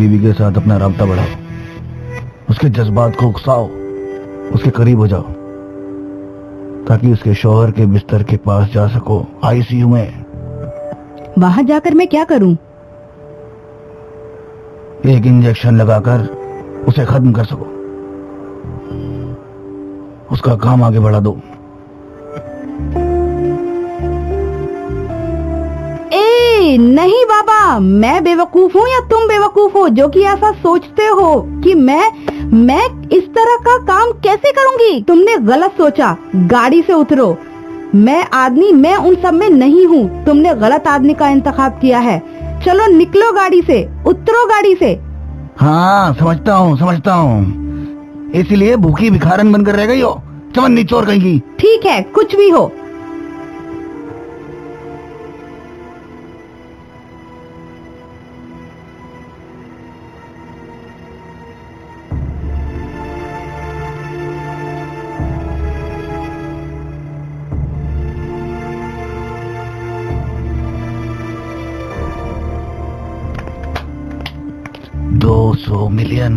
बीवी के साथ अपना राब्ता बढ़ाओ, उसके जज्बात को उकसाओ, उसके करीब हो जाओ, ताकि उसके शौहर के बिस्तर के पास जा सको, आईसीयू में। वहां जाकर मैं क्या करूं? एक इंजेक्शन लगाकर उसे खत्म कर सको, उसका काम आगे बढ़ा दो। नहीं बाबा, मैं बेवकूफ हूँ या तुम बेवकूफ हो जो कि ऐसा सोचते हो कि मैं इस तरह का काम कैसे करूंगी? तुमने गलत सोचा। गाड़ी से उतरो। मैं उन सब में नहीं हूँ। तुमने गलत आदमी का इंतखाब किया है। चलो निकलो गाड़ी से, उतरो गाड़ी से। हाँ समझता हूँ। इसलिए भूखी भिखारन बनकर रह गई हो, चवन्नी चोर कहीं। ठीक है, कुछ भी हो। $200 मिलियन।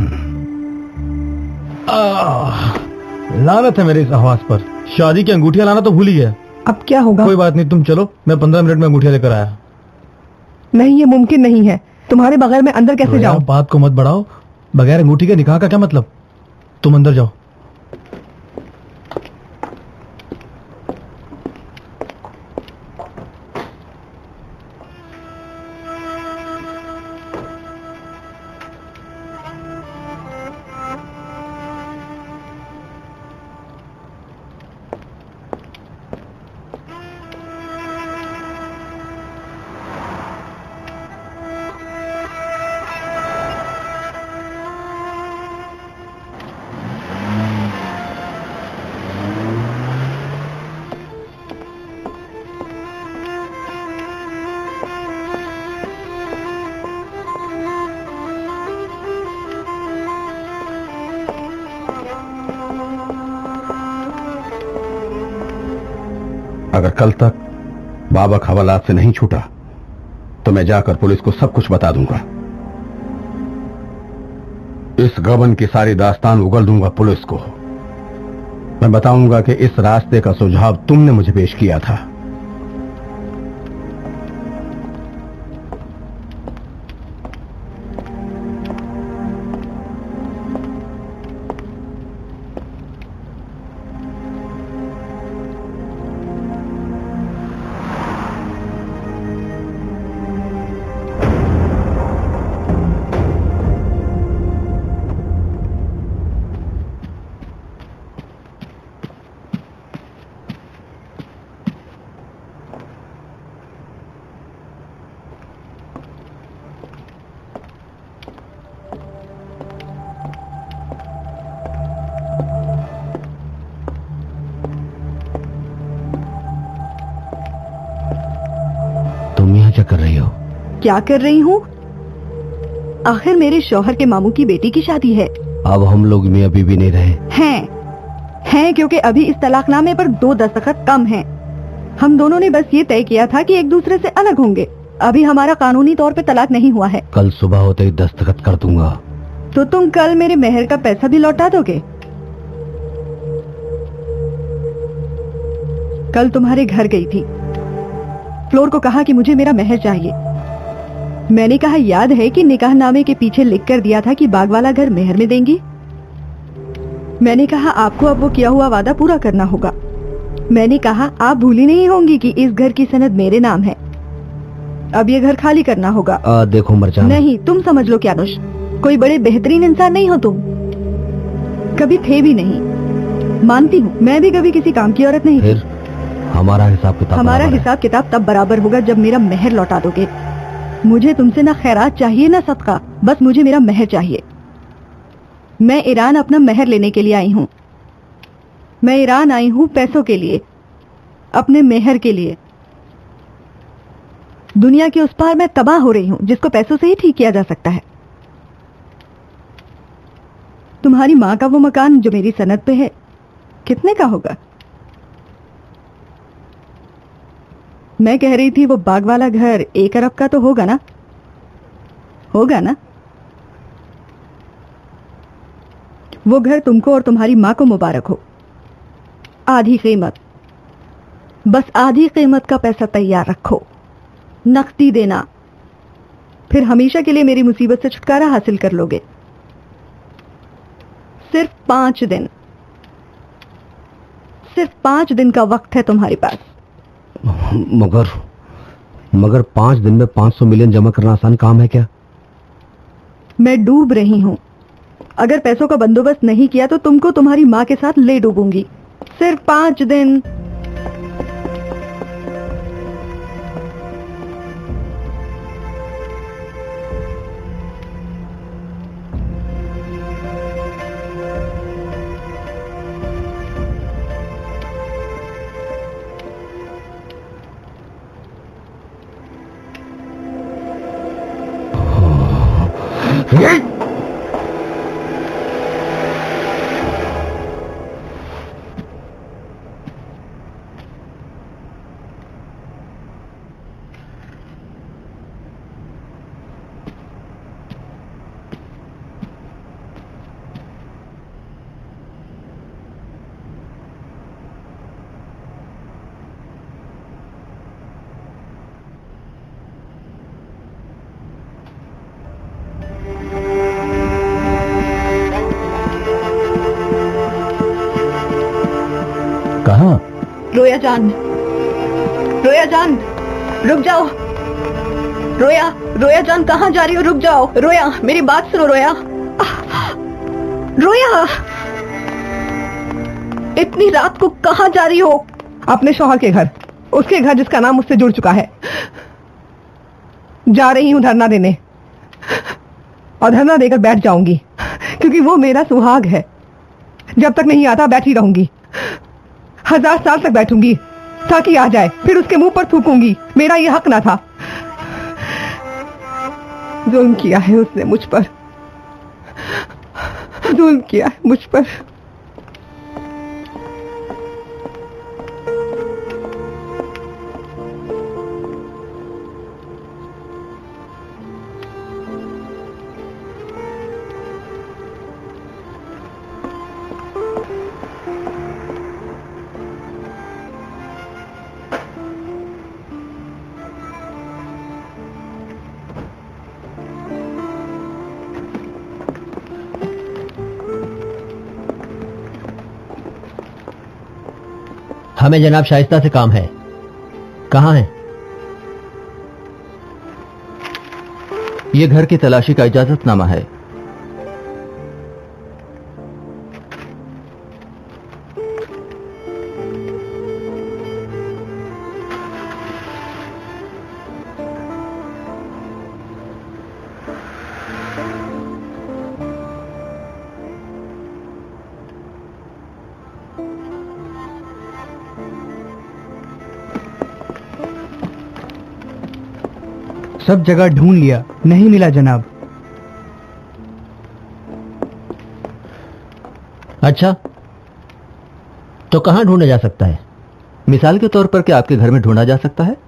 लानत है मेरे इस आवाज पर। शादी की अंगूठियां लाना तो भूल ही गया। अब क्या होगा? कोई बात नहीं, तुम चलो, मैं 15 मिनट में अंगूठियां लेकर आया। नहीं, ये मुमकिन नहीं है। तुम्हारे बगैर मैं अंदर कैसे जाऊं? बात को मत बढ़ाओ। बगैर अंगूठी के निकाह का क्या मतलब? तुम अंदर जाओ। अगर कल तक बाबक हवालात से नहीं छूटा तो मैं जाकर पुलिस को सब कुछ बता दूंगा। इस गबन की सारी दास्तान उगल दूंगा पुलिस को। मैं बताऊंगा कि इस रास्ते का सुझाव तुमने मुझे पेश किया था। तुम यहाँ क्या कर रही हो? क्या कर रही हूँ? आखिर मेरे शौहर के मामू की बेटी की शादी है। अब हम लोग मियां बीवी नहीं रहे हैं क्योंकि अभी इस तलाकनामे पर 2 दस्तखत कम हैं। हम दोनों ने बस ये तय किया था कि एक दूसरे से अलग होंगे। अभी हमारा कानूनी तौर पे तलाक नहीं हुआ है। कल सुबह होते ही दस्तखत कर दूंगा। तो तुम कल मेरे मेहर का पैसा भी लौटा दोगे? कल तुम्हारे घर गई थी, फ्लोर को कहा कि मुझे मेरा मेहर चाहिए। मैंने कहा याद है कि निकाहनामे के पीछे लिख कर दिया था कि बाग वाला घर मेहर में देंगी। मैंने कहा आपको अब वो किया हुआ वादा पूरा करना होगा। मैंने कहा आप भूली नहीं होंगी कि इस घर की सनद मेरे नाम है। अब ये घर खाली करना होगा। देखो मरजान। नहीं, तुम समझ लो क्यानुश, कोई बड़े बेहतरीन इंसान नहीं हो तुम, कभी थे भी नहीं। मानती हूँ मैं भी कभी किसी काम की औरत नहीं थी। हमारा हिसाब किताब तब बराबर होगा जब मेरा मेहर लौटा दोगे। मुझे तुमसे ना खैरात चाहिए ना सदका, बस मुझे मेरा मेहर चाहिए। मैं ईरान अपना मेहर लेने के लिए आई हूँ। मैं ईरान आई हूँ पैसों के लिए, अपने मेहर के लिए। दुनिया के उस पार मैं तबाह हो रही हूँ जिसको पैसों से ही ठीक किया जा सकता है। तुम्हारी माँ का वो मकान जो मेरी सनद पे है, कितने का होगा? मैं कह रही थी वो बाग वाला घर 1 अरब का तो होगा ना? होगा ना? वो घर तुमको और तुम्हारी माँ को मुबारक हो। आधी कीमत, बस आधी कीमत का पैसा तैयार रखो, नकदी देना, फिर हमेशा के लिए मेरी मुसीबत से छुटकारा हासिल कर लोगे। सिर्फ 5 दिन, सिर्फ 5 दिन का वक्त है तुम्हारे पास। मगर 5 दिन में 500 मिलियन जमा करना आसान काम है क्या? मैं डूब रही हूं। अगर पैसों का बंदोबस्त नहीं किया तो तुमको तुम्हारी माँ के साथ ले डूबूंगी। सिर्फ 5 दिन। कहाँ? रोया जान, रोया जान, रुक जाओ। रोया जान, कहाँ जा रही हो? रुक जाओ। रोया, मेरी बात सुनो। रोया, इतनी रात को कहाँ जा रही हो? अपने शौहर के घर, उसके घर जिसका नाम मुझसे जुड़ चुका है। जा रही हूं धरना देने, और धरना देकर बैठ जाऊंगी, क्योंकि वो मेरा सुहाग है। जब तक नहीं आता बैठी रहूंगी, 1000 साल तक बैठूंगी, ताकि आ जाए, फिर उसके मुंह पर थूकूंगी। मेरा ये हक ना था। जुल्म किया है उसने मुझ पर, जुल्म किया है मुझ पर। हमें जनाब शाइस्ता से काम है। कहाँ है? ये घर की तलाशी का इजाजतनामा है। सब जगह ढूंढ लिया, नहीं मिला जनाब। अच्छा, तो कहां ढूंढा जा सकता है? मिसाल के तौर पर क्या आपके घर में ढूंढा जा सकता है?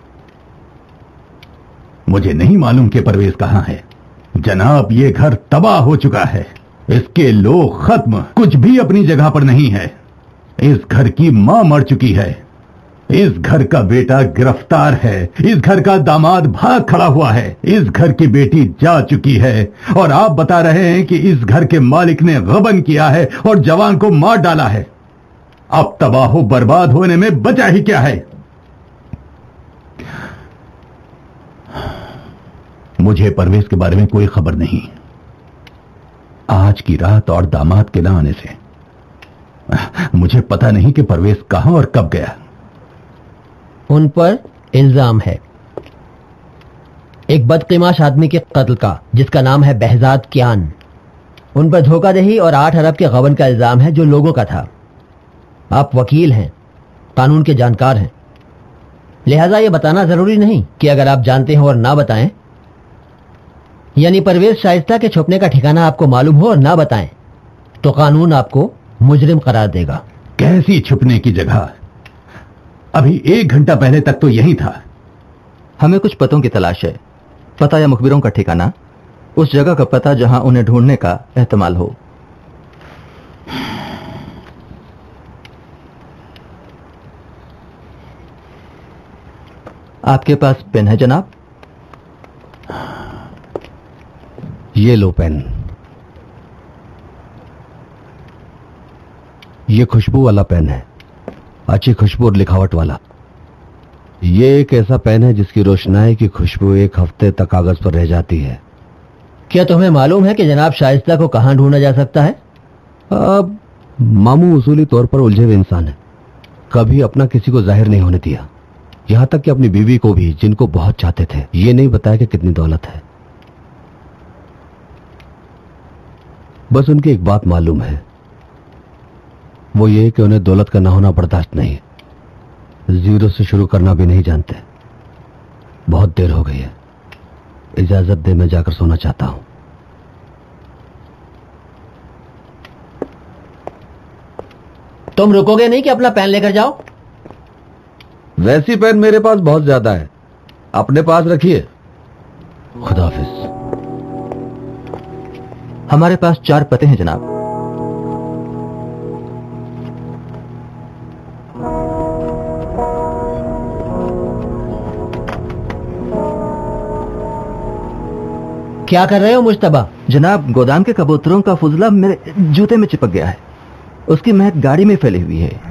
मुझे नहीं मालूम कि परवेज कहाँ है जनाब। ये घर तबाह हो चुका है, इसके लोग खत्म, कुछ भी अपनी जगह पर नहीं है। इस घर की मां मर चुकी है, इस घर का बेटा गिरफ्तार है, इस घर का दामाद भाग खड़ा हुआ है, इस घर की बेटी जा चुकी है, और आप बता रहे हैं कि इस घर के मालिक ने गबन किया है और जवान को मार डाला है। अब तबाह बर्बाद होने में बचा ही क्या है? मुझे परवेज के बारे में कोई खबर नहीं। आज की रात और दामाद के न आने से मुझे पता नहीं कि परवेज कहां और कब गया। उन पर इल्जाम है एक बदकिमाश आदमी के कत्ल का, जिसका नाम है बहजाद कियान। उन पर धोखाधड़ी और 8 अरब के गबन का इल्जाम है, जो लोगों का था। आप वकील हैं, कानून के जानकार हैं, लिहाजा यह बताना जरूरी नहीं कि अगर आप जानते हो और ना बताएं, यानी परवेज शाइस्ता के छुपने का ठिकाना आपको मालूम हो और ना बताएं, तो कानून आपको मुजरिम करार देगा। कैसी छुपने की जगह? अभी 1 घंटा पहले तक तो यही था। हमें कुछ पतों की तलाश है, पता या मुखबिरों का ठिकाना, उस जगह का पता जहां उन्हें ढूंढने का एहतमाल हो। आपके पास पेन है जनाब? ये लो पेन। ये खुशबू वाला पेन है, अच्छी खुशबू और लिखावट वाला। ये एक ऐसा पेन है जिसकी रोशनाई की खुशबू 1 हफ्ते तक कागज पर रह जाती है। क्या तुम्हें मालूम है कि जनाब शाइस्ता को कहां ढूंढा जा सकता है? अब मामू उसूली तौर पर उलझे हुए इंसान है, कभी अपना किसी को जाहिर नहीं होने दिया, यहां तक कि अपनी बीवी को भी, जिनको बहुत चाहते थे, ये नहीं बताया कि कितनी दौलत है। बस उनकी एक बात मालूम है, वो ये कि उन्हें दौलत का ना होना बर्दाश्त नहीं, जीरो से शुरू करना भी नहीं जानते। बहुत देर हो गई है, इजाजत दे, मैं जाकर सोना चाहता हूं। तुम रुकोगे नहीं कि अपना पेन लेकर जाओ? वैसी पेन मेरे पास बहुत ज्यादा है, अपने पास रखिए। खुदा हाफिज। हमारे पास 4 पते हैं जनाब। क्या कर रहे हो मुश्तबा? जनाब, गोदाम के कबूतरों का फुजला मेरे जूते में चिपक गया है, उसकी महक गाड़ी में फैली हुई है।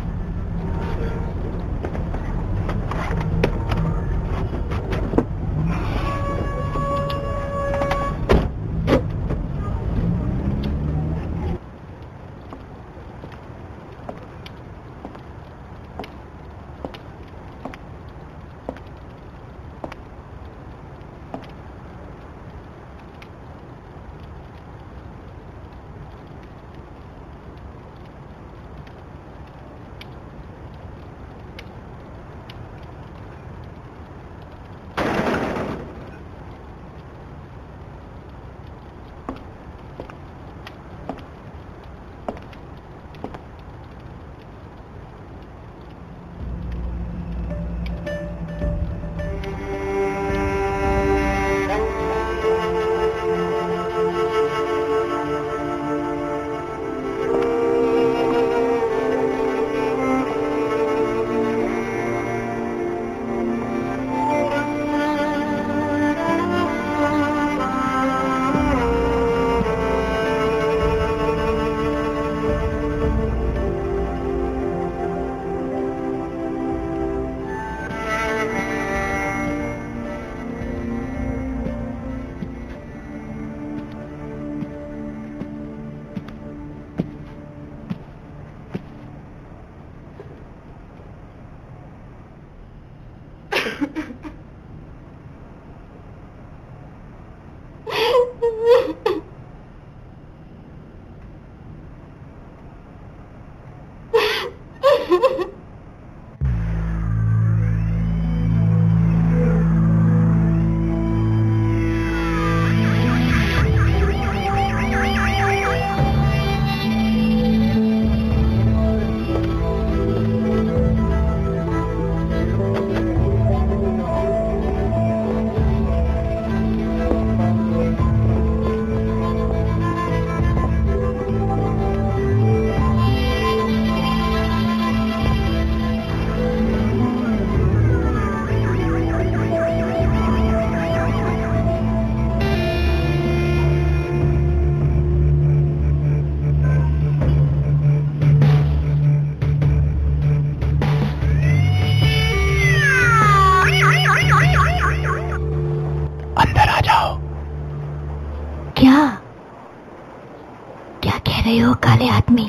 काले आदमी,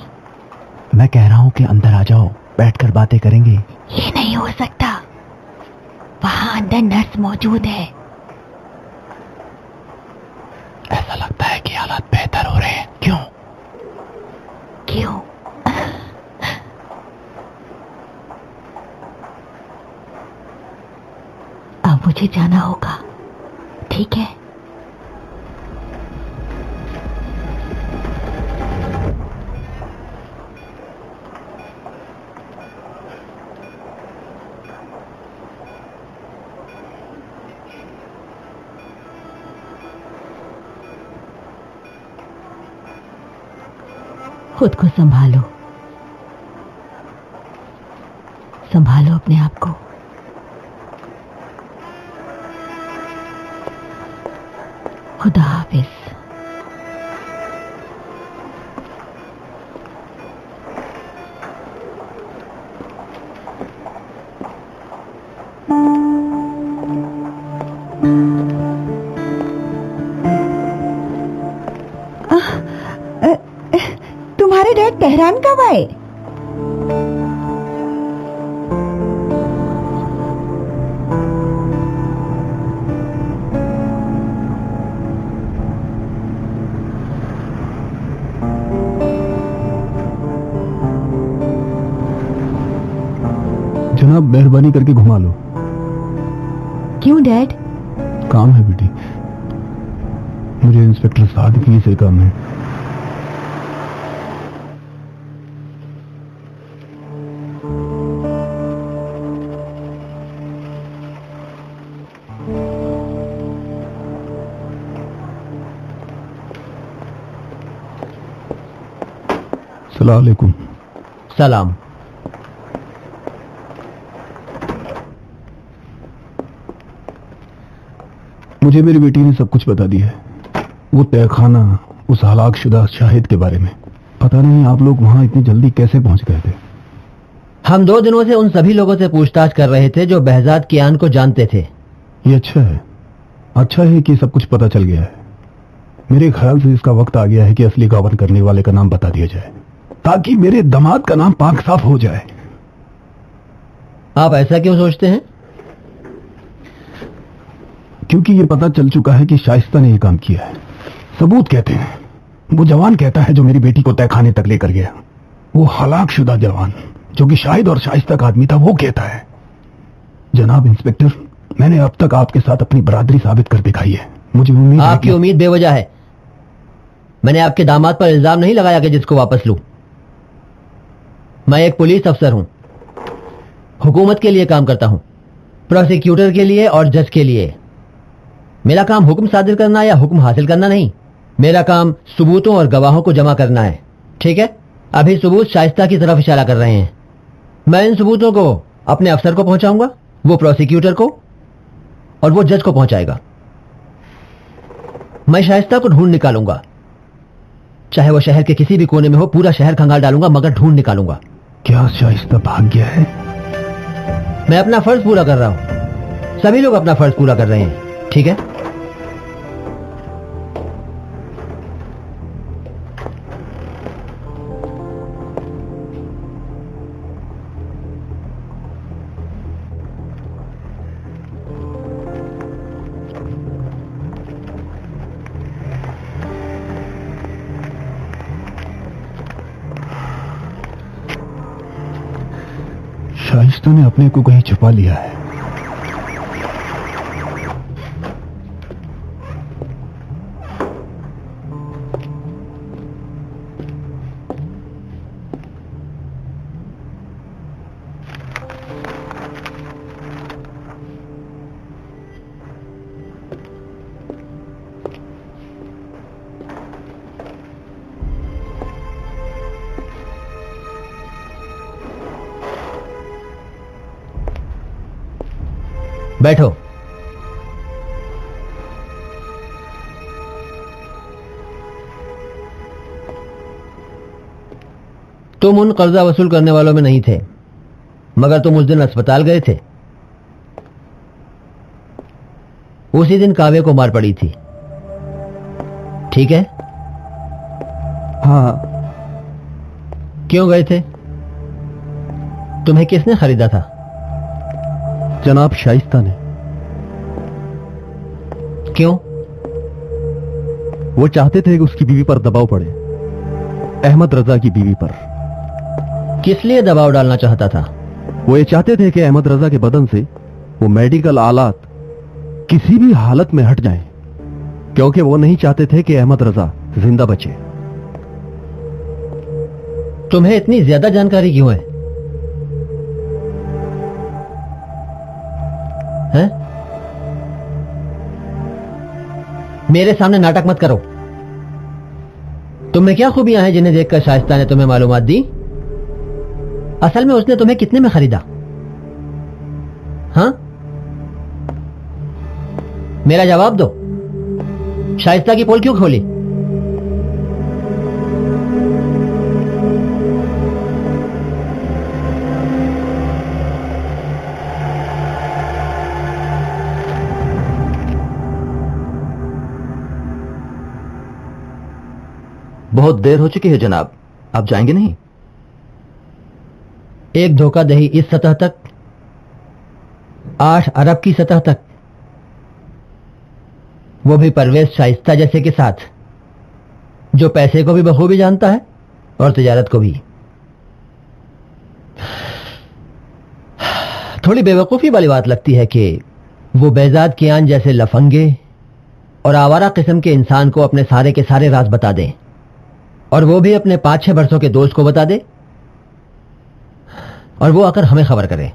मैं कह रहा हूं कि अंदर आ जाओ, बैठकर बातें करेंगे। ये नहीं हो सकता, वहां अंदर नर्स मौजूद है। ऐसा लगता है कि हालात बेहतर हो रहे हैं। क्यों? क्यों? अब मुझे जाना होगा, ठीक है? खुद को संभालो, संभालो अपने आप को। खुदा हाफिज। तुम्हारे डैड तेहरान कब आए? जनाब मेहरबानी करके घुमा लो। क्यों डैड? काम है बेटी, मुझे इंस्पेक्टर सादिकी से काम है। अस्सलाम वालेकुम। सलाम। मुझे मेरी बेटी ने सब कुछ बता दिया है, वो तहखाना, उस हलाकशुदा शाहिद के बारे में। पता नहीं आप लोग वहां इतनी जल्दी कैसे पहुंच गए थे। हम 2 दिनों से उन सभी लोगों से पूछताछ कर रहे थे जो behzad कियान को जानते थे। ये अच्छा है कि सब कुछ पता चल गया है। मेरे ख्याल से इसका वक्त आ गया है कि असली गवर्न करने वाले का नाम बता दिया जाए, ताकि मेरे दामाद का नाम पाक साफ हो जाए। आप ऐसा क्यों सोचते हैं? क्योंकि ये पता चल चुका है कि शाइस्ता ने ये काम किया है। सबूत कहते हैं, वो जवान कहता है जो मेरी बेटी को तहखाने तक लेकर गया, वो हलाकशुदा जवान जो कि शाहिद और शाइस्ता का आदमी था, वो कहता है। जनाब इंस्पेक्टर, मैंने अब तक आपके साथ अपनी बरादरी साबित कर दिखाई है। मुझे उम्मीद है आपकी उम्मीद बेवजह है। मैंने आपके दामाद पर इल्जाम नहीं लगाया कि जिसको वापस लूं। मैं एक पुलिस अफसर हूं, हुकूमत के लिए काम करता हूं, प्रोसिक्यूटर के लिए और जज के लिए। मेरा काम हुक्म सादिर करना या हुक्म हासिल करना नहीं, मेरा काम सबूतों और गवाहों को जमा करना है। ठीक है, अभी सबूत शाइस्ता की तरफ इशारा कर रहे हैं। मैं इन सबूतों को अपने अफसर को पहुंचाऊंगा, वो प्रोसिक्यूटर को, और वो जज को पहुंचाएगा। मैं शाइस्ता को ढूंढ निकालूंगा, चाहे वो शहर के किसी भी कोने में हो। पूरा शहर खंगाल डालूंगा, मगर ढूंढ निकालूंगा। क्या शाइस्ता भाग गया है? मैं अपना फर्ज पूरा कर रहा हूं, सभी लोग अपना फर्ज पूरा कर रहे हैं। ठीक है, शाइस्ता ने अपने को कहीं छुपा लिया है। बैठो। तुम उन कर्जा वसूल करने वालों में नहीं थे, मगर तुम उस दिन अस्पताल गए थे। उसी दिन काव्य को मार पड़ी थी, ठीक है? हाँ। क्यों गए थे? तुम्हें किसने खरीदा था? जनाब शाइस्ता ने। क्यों? वो चाहते थे कि उसकी बीवी पर दबाव पड़े, अहमद रजा की बीवी पर। किस लिए दबाव डालना चाहता था? वो ये चाहते थे कि अहमद रजा के बदन से वो मेडिकल आलात किसी भी हालत में हट जाएं, क्योंकि वो नहीं चाहते थे कि अहमद रजा जिंदा बचे। तुम्हें इतनी ज्यादा जानकारी क्यों है? हैं? मेरे सामने नाटक मत करो। तुम में क्या खूबियां हैं जिन्हें देखकर शाइस्ता ने तुम्हें मालूमात दी? असल में उसने तुम्हें कितने में खरीदा? हाँ, मेरा जवाब दो। शाइस्ता की पोल क्यों खोली? बहुत देर हो चुकी है जनाब, आप जाएंगे नहीं? एक धोखाधड़ी इस सतह तक, 8 अरब की सतह तक, वो भी परवेज शाइस्ता जैसे के साथ, जो पैसे को भी बखूबी जानता है और तिजारत को भी। थोड़ी बेवकूफी वाली बात लगती है कि वो बेजाद कियान जैसे लफंगे और आवारा किस्म के इंसान को अपने सारे के सारे राज बता दे, और वो भी अपने 5-6 बरसों के दोस्त को बता दे, और वो आकर हमें खबर करे।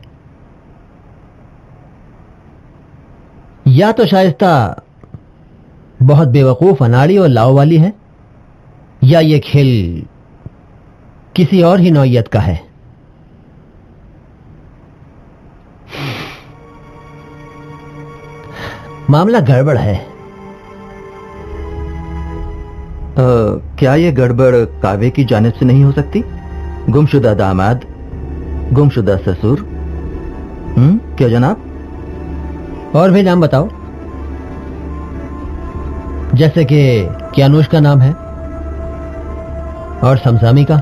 या तो शाइस्ता बहुत बेवकूफ, अनाड़ी और लाव वाली है, या ये खेल किसी और ही नौइयत का है। मामला गड़बड़ है। क्या ये गड़बड़ कावे की जानिब से नहीं हो सकती? गुमशुदा दामाद, गुमशुदा ससुर। क्या जनाब? और भी नाम बताओ, जैसे कि कियानुश का नाम है और समसामी का।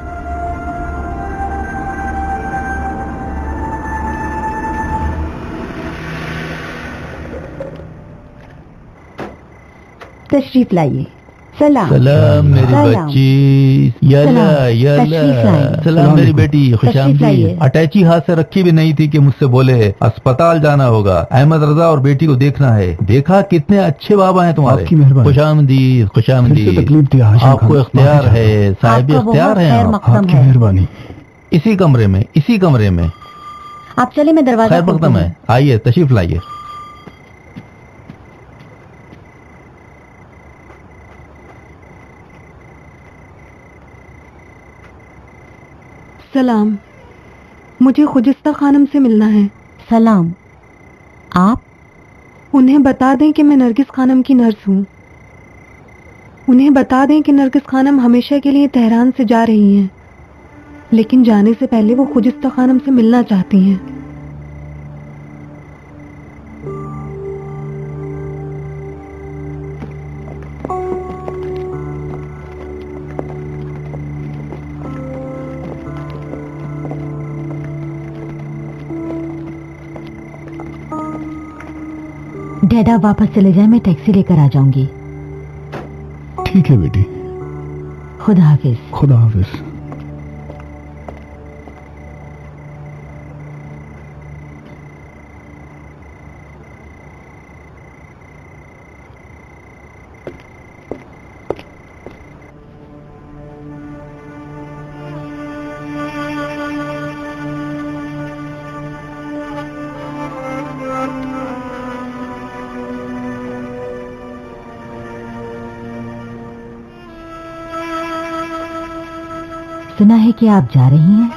तशरीफ लाइए। सलाम। सलाम मेरी बच्ची, यल्ला यल्ला। सलाम मेरी बेटी, खुशामदीद। अटैची हाथ से रखी भी नहीं थी कि मुझसे बोले अस्पताल जाना होगा, अहमद रजा और बेटी को देखना है। देखा कितने अच्छे बाबा हैं तुम्हारे। खुशामदीद खुशामदीद। आपको इख्तियार है, साहिब इख्तियार है। आपकी मेहरबानी। इसी कमरे में आप चले, मैं दरवाजा खैर मकदम है। आइए, तशरीफ लाइए। सलाम, मुझे खुजिस्ता खानम से मिलना है। सलाम। आप? उन्हें बता दें कि मैं नरगिस खानम की नर्स हूँ। उन्हें बता दें कि नरगिस खानम हमेशा के लिए तेहरान से जा रही हैं, लेकिन जाने से पहले वो खुजिस्ता खानम से मिलना चाहती हैं। डैड, आप वापस चले जाएं, मैं टैक्सी लेकर आ जाऊंगी। ठीक है बेटी। खुदा हाफिज। खुदा हाफिज। सुना है कि आप जा रही हैं।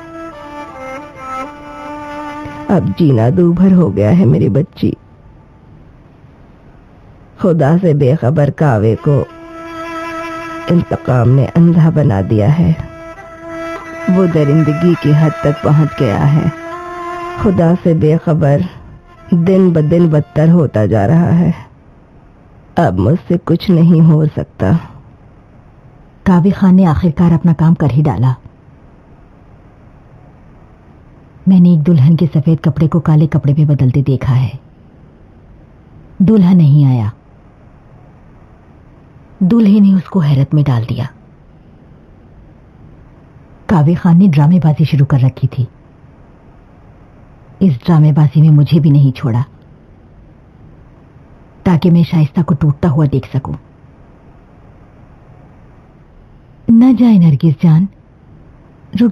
अब जीना दूभर हो गया है मेरी बच्ची। खुदा से बेखबर कावे को इंतकाम ने अंधा बना दिया है। वो दरिंदगी की हद तक पहुंच गया है। खुदा से बेखबर दिन ब दिन बदतर होता जा रहा है। अब मुझसे कुछ नहीं हो सकता। कावे खान ने आखिरकार अपना काम कर ही डाला। मैंने एक दुल्हन के सफेद कपड़े को काले कपड़े में बदलते देखा है। दूल्हा नहीं आया, दूल्हे ने उसको हैरत में डाल दिया। कावे खान ने ड्रामेबाजी शुरू कर रखी थी। इस ड्रामेबाजी में मुझे भी नहीं छोड़ा ताकि मैं शाइस्ता को टूटता हुआ देख सकूं। न जाए नरगिस जान, रुक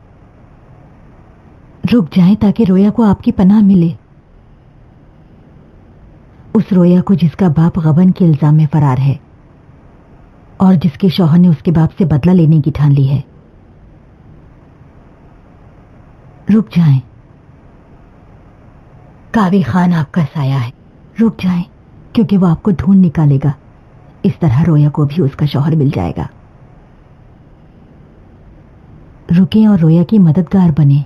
जाएं ताकि रोया को आपकी पनाह मिले। उस रोया को जिसका बाप गबन के इल्जाम में फरार है और जिसके शौहर ने उसके बाप से बदला लेने की ठान ली है। रुक जाएं, कावे खान आपका साया है। रुक जाएं, क्योंकि वो आपको ढूंढ निकालेगा इस तरह रोया को भी उसका शौहर मिल जाएगा। रुके और रोया की मददगार बने।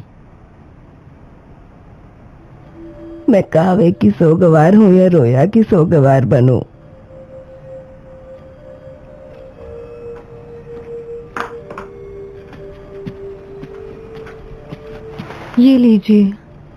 मैं कावे की सोगवार हूं या रोया की सोगवार बनूं? ये लीजिए।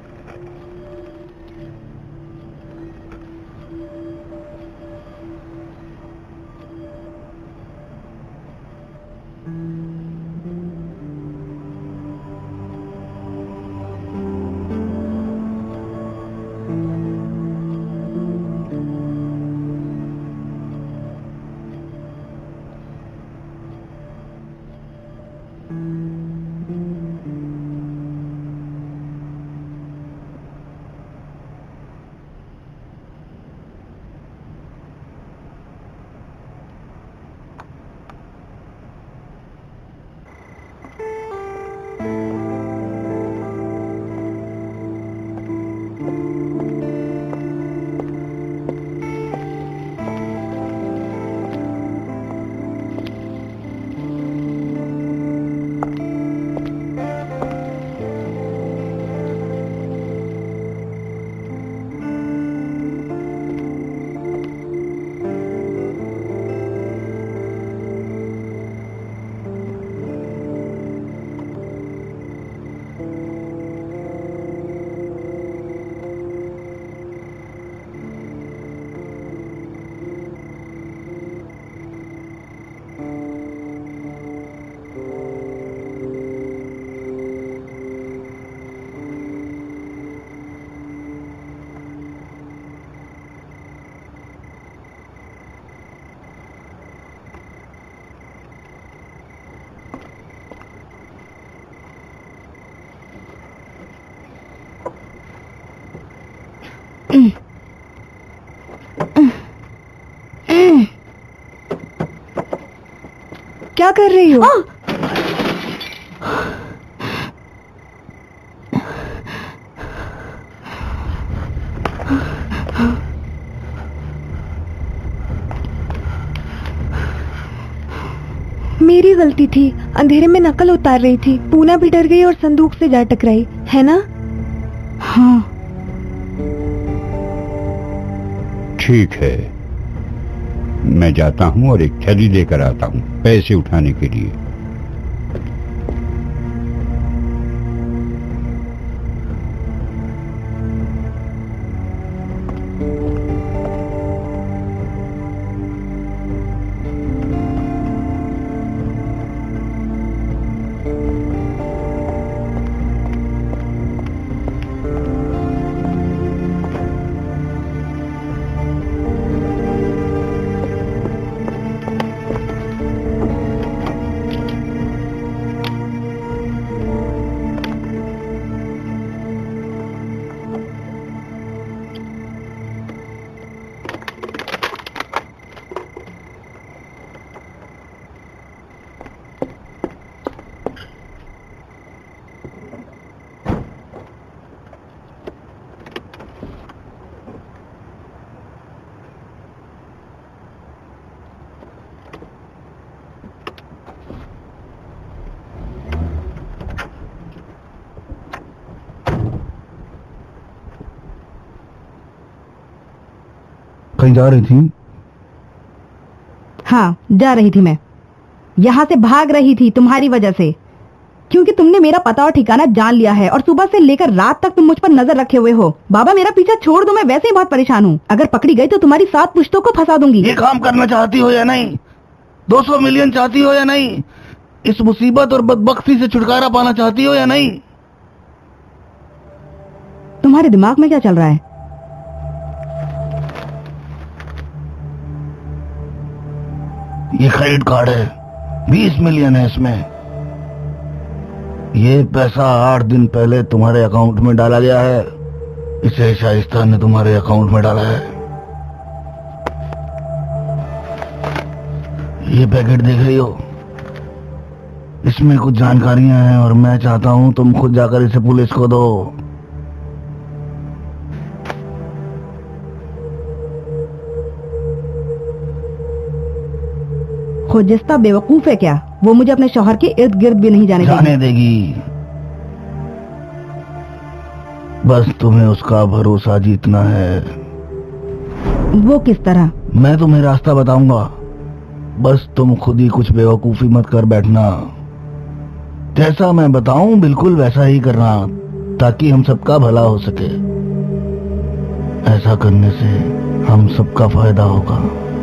क्या कर रही हो? मेरी गलती थी, अंधेरे में नकल उतार रही थी। पूना भी डर गई और संदूक से जा टकराई, है ना? हाँ। ठीक है, मैं जाता हूँ और एक थैली लेकर आता हूँ पैसे उठाने के लिए। कहीं जा रही थी? हाँ, जा रही थी मैं। यहाँ से भाग रही थी तुम्हारी वजह से, क्योंकि तुमने मेरा पता और ठिकाना जान लिया है और सुबह से लेकर रात तक तुम मुझ पर नजर रखे हुए हो। बाबा, मेरा पीछा छोड़ दो, मैं वैसे ही बहुत परेशान हूँ। अगर पकड़ी गई तो तुम्हारी 7 पुश्तों को फंसा दूंगी। ये काम करना चाहती हो या नहीं? 200 मिलियन चाहती हो या नहीं? इस मुसीबत और बदबख्ती से छुटकारा पाना चाहती हो या नहीं? तुम्हारे दिमाग में क्या चल रहा है? ये क्रेडिट कार्ड है, 20 मिलियन है इसमें। ये पैसा 8 दिन पहले तुम्हारे अकाउंट में डाला गया है। इसे शाइस्ता ने तुम्हारे अकाउंट में डाला है। ये पैकेट देख रही हो, इसमें कुछ जानकारियां हैं और मैं चाहता हूं तुम खुद जाकर इसे पुलिस को दो। खुजिस्ता बेवकूफ है क्या? वो मुझे अपने शौहर के इर्द गिर्द भी नहीं जाने देगी। बस तुम्हें उसका भरोसा जीतना है। वो किस तरह? मैं तुम्हें रास्ता बताऊंगा, बस तुम खुद ही कुछ बेवकूफी मत कर बैठना। जैसा मैं बताऊं बिल्कुल वैसा ही करना, ताकि हम सबका भला हो सके। ऐसा करने से हम सबका फायदा होगा।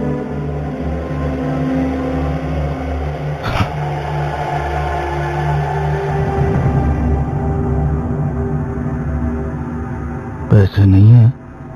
पैसे नहीं है?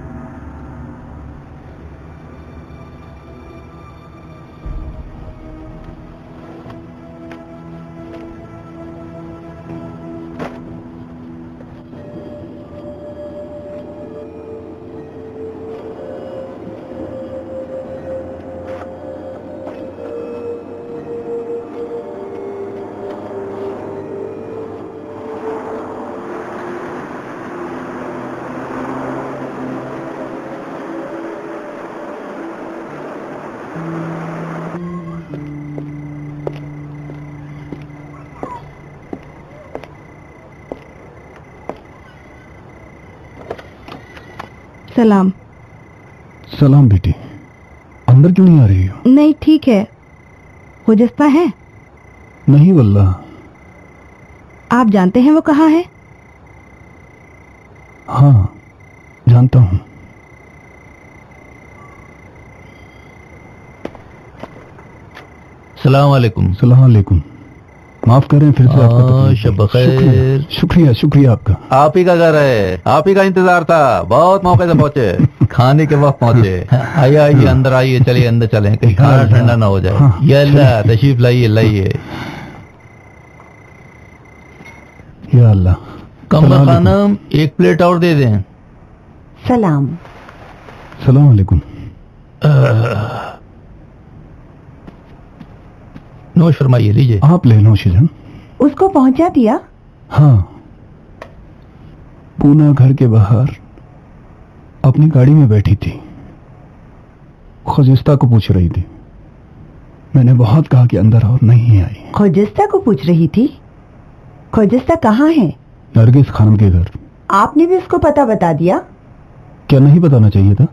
सलाम। सलाम बेटी, अंदर क्यों नहीं आ रही हो? नहीं ठीक है। खुजिस्ता है? नहीं वल्लाह। आप जानते हैं वो कहाँ है? हाँ जानता हूँ। सलाम वालेकुम। सलाम वालेकुम। माफ करें फिर से आपका तकलीफ शब दी। खैर। शुक्रिया शुक्रिया आपका। आप ही का घर है, आप ही का इंतजार था। बहुत मौके से पहुंचे, खाने के वक्त पहुंचे। आइए आइए अंदर आइए, चलिए अंदर चलें, कहीं खाना ठंडा ना हो जाए। हाँ, ये अल्लाह तशरीफ लाइए लाइए। या अल्लाह। कमरा खानम एक प्लेट और दे दें। सलाम। सलाम वालेकुम। नोश फरमाइए, लीजिए। आप ले लो शिजन। उसको पहुंचा दिया? हाँ, पूना घर के बाहर अपनी गाड़ी में बैठी थी, खुजिस्ता को पूछ रही थी। मैंने बहुत कहा कि अंदर और नहीं आई। खुजिस्ता को पूछ रही थी? खुजिस्ता कहाँ है? नरगिस खानम के घर। आपने भी उसको पता बता दिया? क्या नहीं बताना चाहिए था?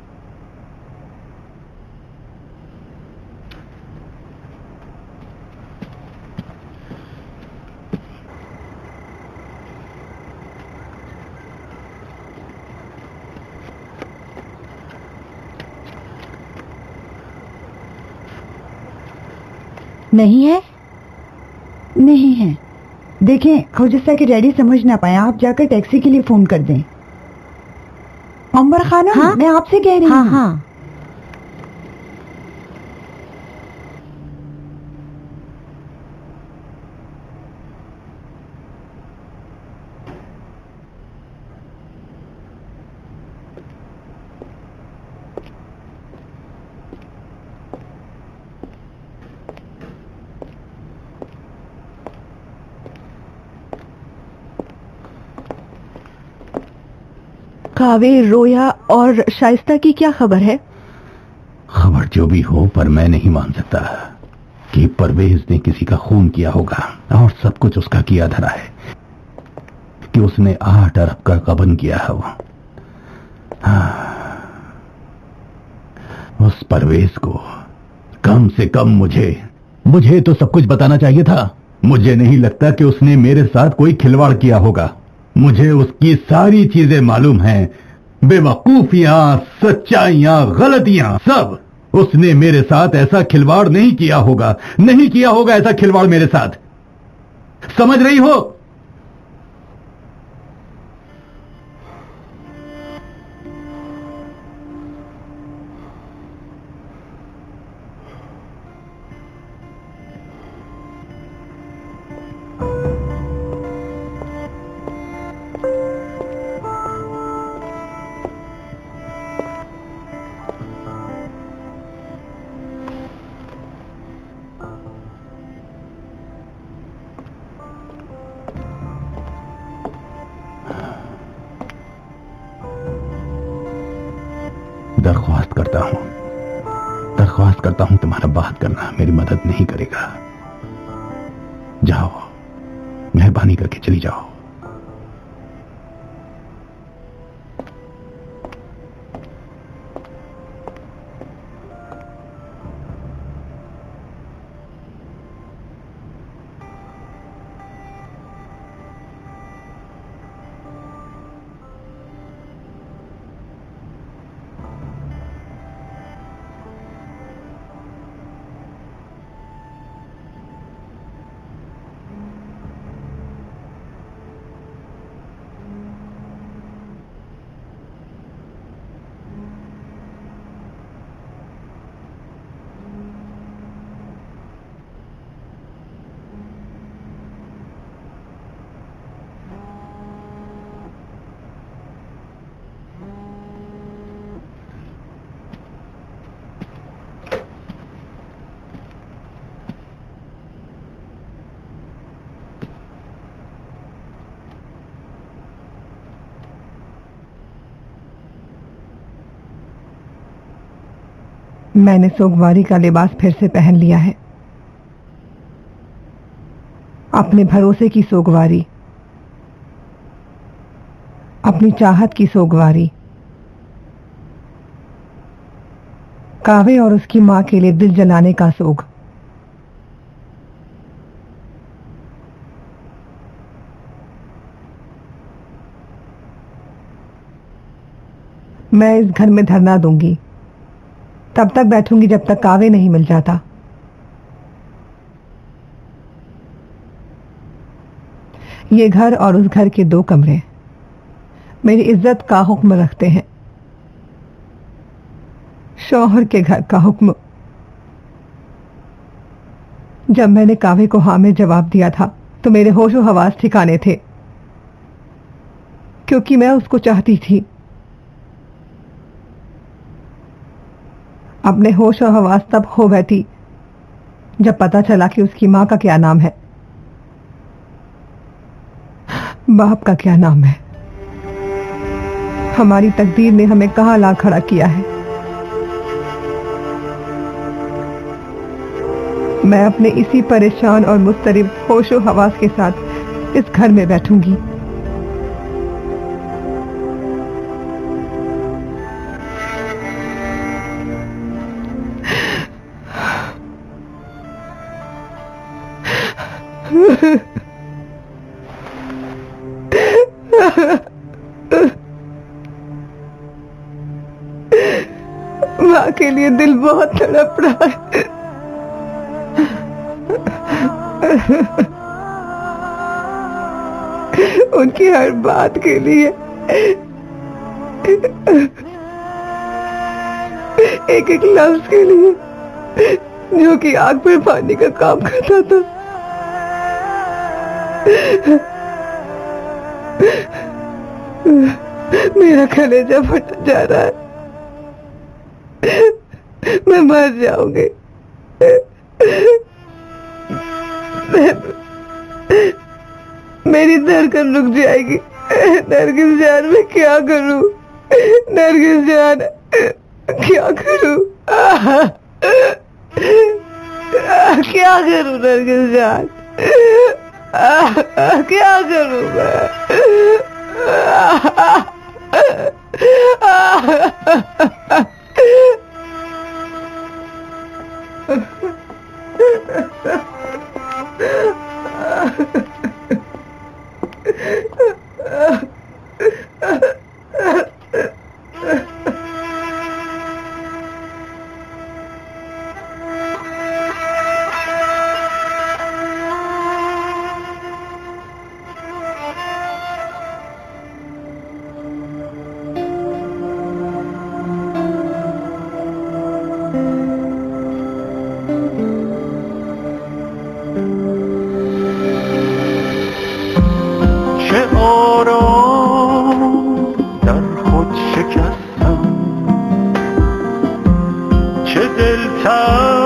नहीं है? नहीं है। देखें, खुजिस्ता के डैडी समझ ना पाए, आप जाकर टैक्सी के लिए फोन कर दें। अंबर खानम, हाँ? मैं आपसे कह रही हूँ। हाँ हाँ। कावेर, रोया और शाइस्ता की क्या खबर है? खबर जो भी हो, पर मैं नहीं मान सकता कि परवेज ने किसी का खून किया होगा, और सब कुछ उसका किया धरा है कि उसने 8 अरब का गबन किया है। वो उस परवेज को कम से कम मुझे तो सब कुछ बताना चाहिए था। मुझे नहीं लगता कि उसने मेरे साथ कोई खिलवाड़ किया होगा। मुझे उसकी सारी चीजें मालूम हैं, बेवकूफियां, सच्चाइयां, गलतियां, सब। उसने मेरे साथ ऐसा खिलवाड़ नहीं किया होगा, नहीं किया होगा ऐसा खिलवाड़ मेरे साथ। समझ रही हो? दरख्वास्त करता हूं, दरख्वास्त करता हूं तुम्हारा बात करना मेरी मदद नहीं करेगा। जाओ, मेहरबानी करके चली जाओ। मैंने सोगवारी का लिबास फिर से पहन लिया है, अपने भरोसे की सोगवारी, अपनी चाहत की सोगवारी, कावे और उसकी मां के लिए दिल जलाने का सोग। मैं इस घर में धरना दूंगी, तब तक बैठूंगी जब तक कावे नहीं मिल जाता। ये घर और उस घर के 2 कमरे मेरी इज्जत का हुक्म रखते हैं, शौहर के घर का हुक्म। जब मैंने कावे को हाँ में जवाब दिया था तो मेरे होशो हवास ठिकाने थे, क्योंकि मैं उसको चाहती थी। अपने होश और हवास तब खो बैठी जब पता चला कि उसकी मां का क्या नाम है, बाप का क्या नाम है। हमारी तकदीर ने हमें कहां ला खड़ा किया है। मैं अपने इसी परेशान और मुस्तरिब होशो हवास के साथ इस घर में बैठूंगी। माँ के लिए दिल बहुत तड़प रहा है। उनकी हर बात के लिए, एक एक लफ्ज के लिए, जो कि आग पर पानी का काम करता था। मेरा कलेजा फट जा रहा है, मैं मर जाऊंगी। मेरी धड़कन रुक जाएगी। नरगिस जान, मैं क्या करूं? नरगिस जान, क्या करूं? क्या करूं नरगिस जान? क्या करूं मैं?